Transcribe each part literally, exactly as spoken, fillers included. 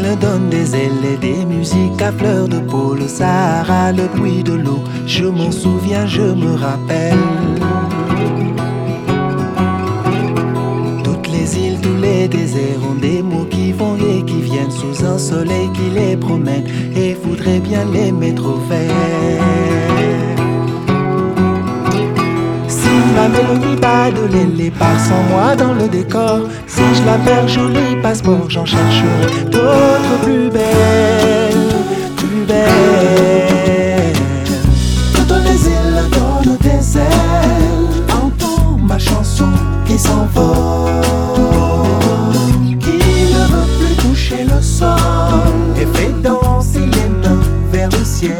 me donne des ailes et des musiques à fleur de peau. Le Sahara, le bruit de l'eau, je m'en souviens, je me rappelle. Toutes les îles, tous les déserts ont des mots qui vont et qui viennent sous un soleil qui les promène et voudrait bien les mettre au vert. Si ma mélodie bat de l'aile part sans moi dans le décor, si je la perds joli passeport, j'en chercherai d'autres plus belles, plus belles. Toutes les îles donnent des ailes, entends ma chanson qui s'envole, qui ne veut plus toucher le sol et fait danser les mains vers le ciel.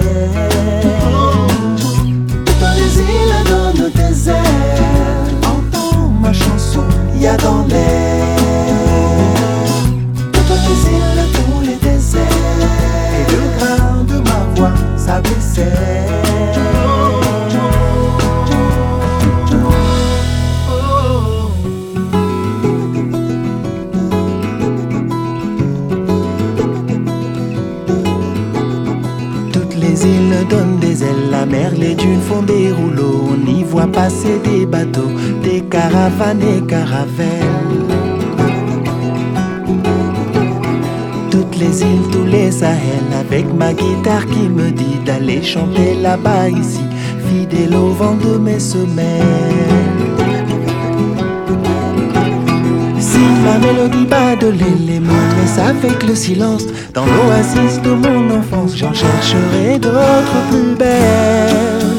Toutes les îles donnent des ailes, entends ma chanson, y a dans l'air. Toutes les îles, tous les déserts, et le grain de ma voix s'abaissait. Les îles donnent des ailes, la mer, les dunes font des rouleaux. On y voit passer des bateaux, des caravanes et caravelles. Toutes les îles, tous les Sahels, avec ma guitare qui me dit d'aller chanter là-bas ici, fidèle au vent de mes semelles. Si ma mélodie bat de l'aile, les montrer avec le silence, dans l'oasis de mon enfance, j'en chercherai d'autres plus belles.